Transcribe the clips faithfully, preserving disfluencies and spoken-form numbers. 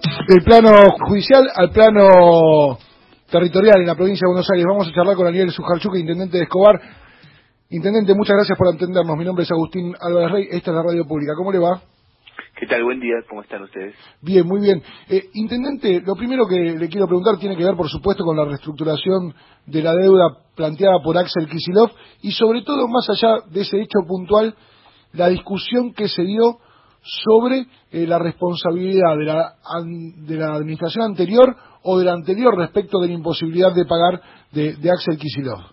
Del plano judicial al plano territorial en la provincia de Buenos Aires. Vamos a charlar con Ariel Sujarchuk, intendente de Escobar. Intendente, muchas gracias por atendernos. Mi nombre es Agustín Álvarez Rey, esta es la radio pública. ¿Cómo le va? ¿Qué tal? Buen día, ¿cómo están ustedes? Bien, muy bien. Eh, intendente, lo primero que le quiero preguntar tiene que ver, por supuesto, con la reestructuración de la deuda planteada por Axel Kicillof y, sobre todo, más allá de ese hecho puntual, la discusión que se dio sobre eh, la responsabilidad de la, an, de la administración anterior o de la anterior respecto de la imposibilidad de pagar de, de Axel Kicillof.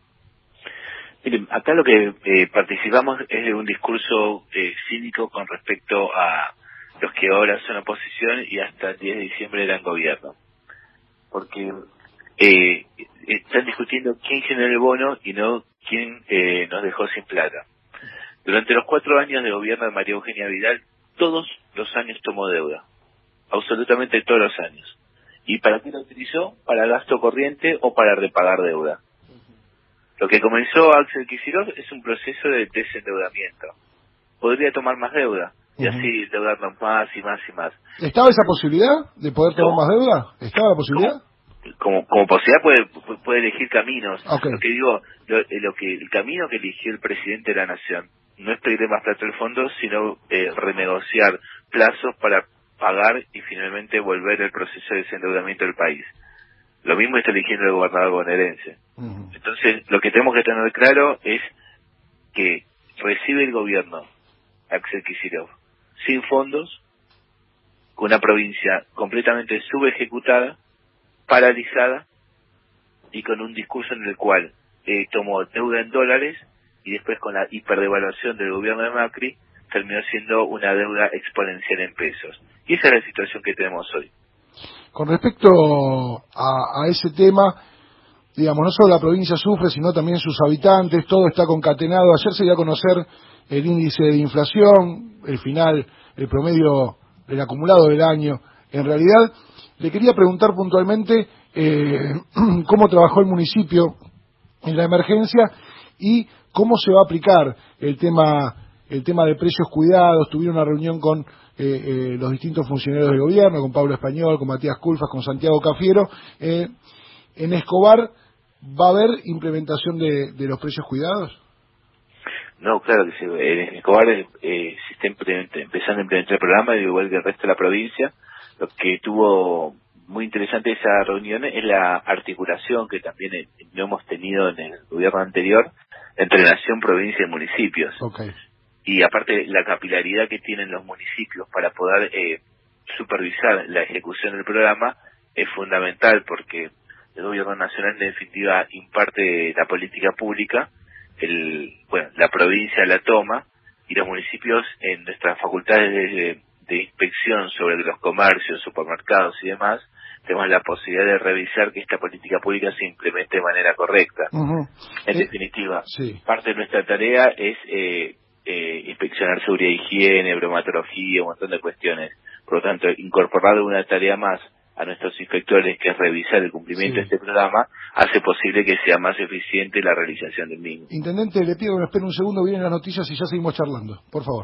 Miren, acá lo que eh, participamos es de un discurso eh, cínico con respecto a los que ahora son oposición y hasta el diez de diciembre eran gobierno. Porque eh, están discutiendo quién generó el bono y no quién eh, nos dejó sin plata. Durante los cuatro años de gobierno de María Eugenia Vidal, todos los años tomó deuda. Absolutamente todos los años. ¿Y para qué lo utilizó? Para gasto corriente o para repagar deuda. Lo que comenzó Axel Kicillof es un proceso de desendeudamiento. Podría tomar más deuda y uh-huh. así endeudarnos más y más y más. ¿Estaba esa posibilidad de poder tomar más deuda? ¿Estaba la posibilidad? Como, como, como posibilidad puede, puede elegir caminos. Okay. Lo que digo, lo, lo que el camino que eligió el presidente de la Nación no es pedirle más plata al fondo, sino eh, renegociar plazos para pagar y finalmente volver el proceso de desendeudamiento del país. Lo mismo está eligiendo el gobernador bonaerense. Uh-huh. Entonces, lo que tenemos que tener claro es que recibe el gobierno Axel Kicillof sin fondos, con una provincia completamente subejecutada, paralizada y con un discurso en el cual eh, tomó deuda en dólares y después con la hiperdevaluación del gobierno de Macri terminó siendo una deuda exponencial en pesos. Y esa es la situación que tenemos hoy. Con respecto a, a ese tema, digamos, no solo la provincia sufre, sino también sus habitantes, todo está concatenado. Ayer se dio a conocer el índice de inflación, el final, el promedio del acumulado del año. En realidad, le quería preguntar puntualmente eh, cómo trabajó el municipio en la emergencia y cómo se va a aplicar el tema el tema de precios cuidados. Tuvieron una reunión con eh, eh, los distintos funcionarios del gobierno, con Pablo Español, con Matías Culfas, con Santiago Cafiero. Eh, ¿En Escobar va a haber implementación de, de los precios cuidados? No, claro que sí. En Escobar eh, se está empezando a implementar el programa, igual que el resto de la provincia. Lo que tuvo muy interesante esa reunión es la articulación que también no hemos tenido en el gobierno anterior entre nación, provincia y municipios. Okay. Y aparte la capilaridad que tienen los municipios para poder eh, supervisar la ejecución del programa es fundamental, porque el gobierno nacional en definitiva imparte la política pública, el bueno la provincia la toma y los municipios en nuestras facultades de, de inspección sobre los comercios, supermercados y demás tenemos la posibilidad de revisar que esta política pública se implemente de manera correcta. Uh-huh. En eh, definitiva, sí. Parte de nuestra tarea es eh, eh, inspeccionar seguridad y higiene, bromatología, un montón de cuestiones. Por lo tanto, incorporar una tarea más a nuestros inspectores, que es revisar el cumplimiento sí. de este programa, hace posible que sea más eficiente la realización del mismo. Intendente, le pido que me espere un segundo, vienen las noticias y ya seguimos charlando, por favor.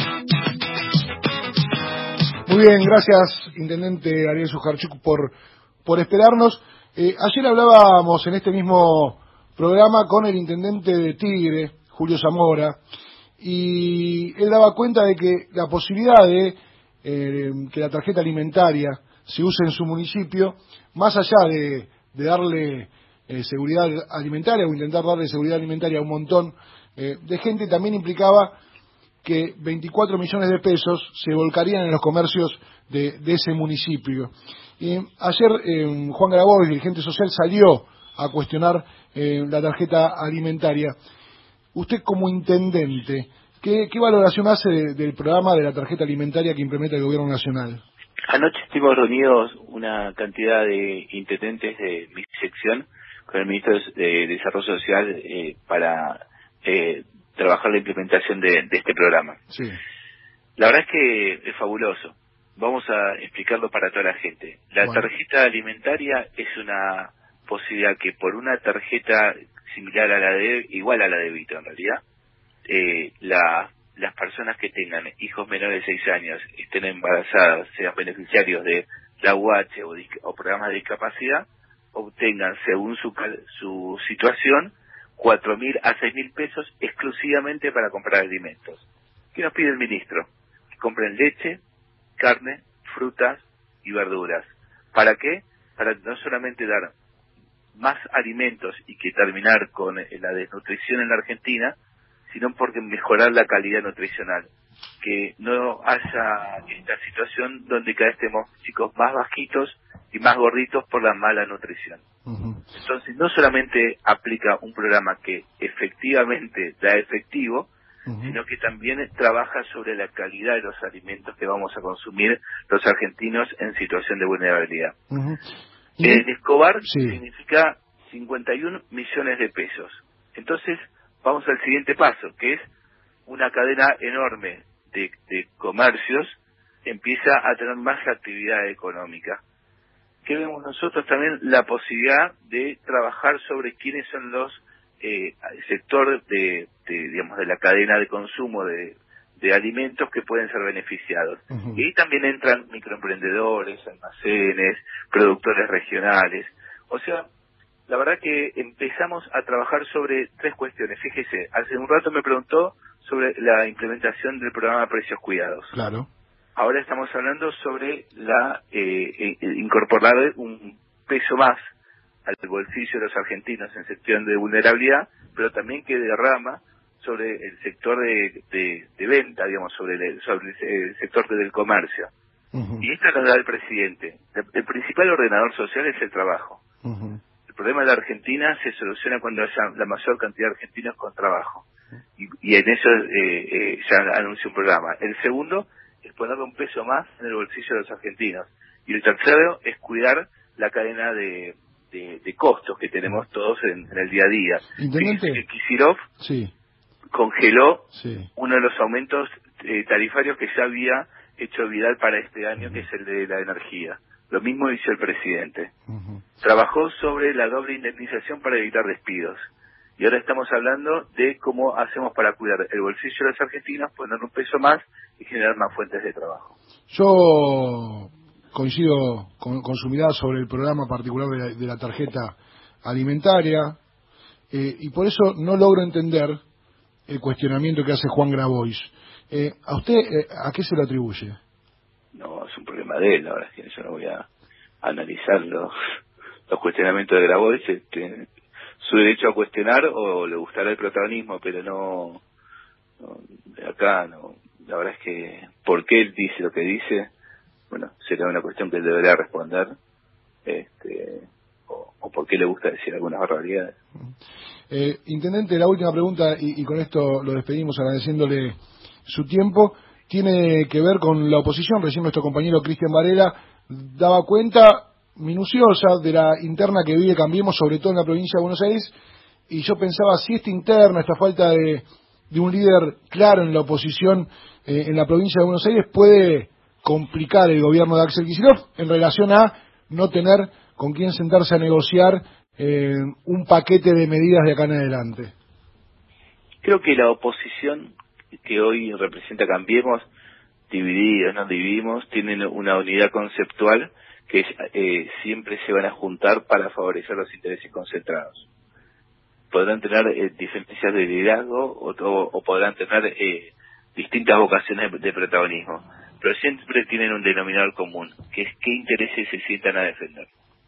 Muy bien, gracias, Intendente Ariel Sujarchuk, por, por esperarnos. Eh, ayer hablábamos en este mismo programa con el Intendente de Tigre, Julio Zamora, y él daba cuenta de que la posibilidad de eh, que la tarjeta alimentaria se use en su municipio, más allá de, de darle eh, seguridad alimentaria o intentar darle seguridad alimentaria a un montón eh, de gente, también implicaba que veinticuatro millones de pesos se volcarían en los comercios de, de ese municipio. Eh, ayer eh, Juan Grabois, dirigente social, salió a cuestionar eh, la tarjeta alimentaria. Usted como intendente, ¿qué, qué valoración hace de, del programa de la tarjeta alimentaria que implementa el gobierno nacional? Anoche estuvimos reunidos una cantidad de intendentes de mi sección con el ministro de Desarrollo Social eh, para eh, trabajar la implementación de, de este programa. Sí. La verdad es que es fabuloso. Vamos a explicarlo para toda la gente. La bueno. tarjeta alimentaria es una posibilidad que por una tarjeta similar a la de, igual a la débito en realidad, eh, la las personas que tengan hijos menores de seis años, estén embarazadas, sean beneficiarios de la U H o, o programas de discapacidad, obtengan, según su, su situación, cuatro mil a seis mil pesos exclusivamente para comprar alimentos. ¿Qué nos pide el ministro? Que compren leche, carne, frutas y verduras. ¿Para qué? Para no solamente dar más alimentos y que terminar con la desnutrición en la Argentina, sino porque mejorar la calidad nutricional. Que no haya esta situación donde cada vez tenemos chicos más bajitos y más gorditos por la mala nutrición. Uh-huh. Entonces, no solamente aplica un programa que efectivamente da efectivo, uh-huh, sino que también trabaja sobre la calidad de los alimentos que vamos a consumir los argentinos en situación de vulnerabilidad. Uh-huh. El Escobar sí. significa cincuenta y un millones de pesos. Entonces, vamos al siguiente paso, que es una cadena enorme de, de comercios empieza a tener más actividad económica. ¿Qué vemos nosotros? También la posibilidad de trabajar sobre quiénes son los eh, sectores de, de, digamos, de la cadena de consumo de, de alimentos que pueden ser beneficiados. Uh-huh. Y ahí también entran microemprendedores, almacenes, productores regionales. O sea, la verdad que empezamos a trabajar sobre tres cuestiones. Fíjese, hace un rato me preguntó sobre la implementación del programa Precios Cuidados. Claro. Ahora estamos hablando sobre la eh, eh, incorporar un peso más al bolsillo de los argentinos en sección de vulnerabilidad, pero también que derrama sobre el sector de, de, de venta, digamos, sobre el, sobre el sector del comercio. Uh-huh. Y esta nos da el presidente. El, el principal ordenador social es el trabajo. Uh-huh. El problema de la Argentina se soluciona cuando haya la mayor cantidad de argentinos con trabajo. Y, y en eso eh, eh, ya anunció un programa. El segundo es ponerle un peso más en el bolsillo de los argentinos. Y el tercero es cuidar la cadena de, de, de costos que tenemos todos en, en el día a día. Intendente. Que Kicillof sí. congeló sí. uno de los aumentos eh, tarifarios que ya había hecho Vidal para este año, uh-huh, que es el de la energía. Lo mismo hizo el presidente. Uh-huh. Trabajó sobre la doble indemnización para evitar despidos. Y ahora estamos hablando de cómo hacemos para cuidar el bolsillo de los argentinos, poner un peso más y generar más fuentes de trabajo. Yo coincido con, con su mirada sobre el programa particular de la, de la tarjeta alimentaria, eh, y por eso no logro entender el cuestionamiento que hace Juan Grabois. Eh, ¿A usted eh, a qué se lo atribuye? No, es un problema de él, ahora es que yo no voy a analizar los, los cuestionamientos de Grabois. Este, su derecho a cuestionar o le gustará el protagonismo, pero no, no acá no. La verdad es que por qué él dice lo que dice, bueno, será una cuestión que él deberá responder, este, o, o por qué le gusta decir algunas barbaridades. Eh, Intendente, la última pregunta, y, y con esto lo despedimos agradeciéndole su tiempo, tiene que ver con la oposición. Recién nuestro compañero Cristian Varela daba cuenta minuciosa de la interna que vive Cambiemos, sobre todo en la provincia de Buenos Aires, y yo pensaba, si esta interna, esta falta de, de un líder claro en la oposición eh, en la provincia de Buenos Aires puede complicar el gobierno de Axel Kicillof en relación a no tener con quién sentarse a negociar eh, un paquete de medidas de acá en adelante. Creo que la oposición que hoy representa Cambiemos, divididos, no dividimos, tienen una unidad conceptual que es, eh, siempre se van a juntar para favorecer los intereses concentrados. Podrán tener eh, diferencias de liderazgo o, o, o podrán tener eh, distintas vocaciones de, de protagonismo, pero siempre tienen un denominador común, que es qué intereses se sientan a defender.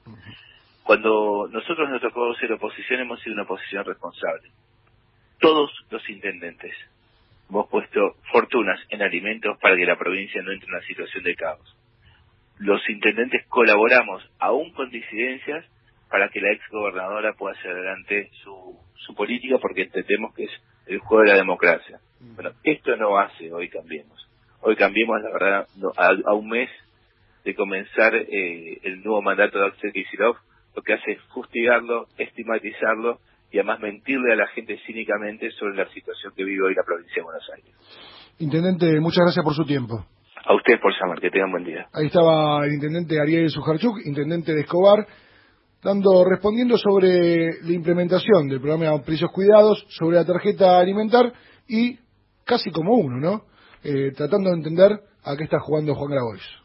Cuando nosotros nos tocó ser oposición, hemos sido una oposición responsable. Todos los intendentes hemos puesto fortunas en alimentos para que la provincia no entre en una situación de caos. Los intendentes colaboramos, aún con disidencias, para que la ex gobernadora pueda hacer adelante su, su política, porque entendemos que es el juego de la democracia. Bueno, esto no hace hoy Cambiemos. Hoy Cambiemos, la verdad, no, a, a un mes de comenzar eh, el nuevo mandato de Axel Kicillof, lo que hace es fustigarlo, estigmatizarlo y además mentirle a la gente cínicamente sobre la situación que vive hoy la provincia de Buenos Aires. Intendente, muchas gracias por su tiempo. A ustedes por llamar, que tengan buen día. Ahí estaba el intendente Ariel Sujarchuk, intendente de Escobar, dando respondiendo sobre la implementación del programa de Precios Cuidados, sobre la tarjeta alimentar y casi como uno, ¿no? Eh, tratando de entender a qué está jugando Juan Grabois.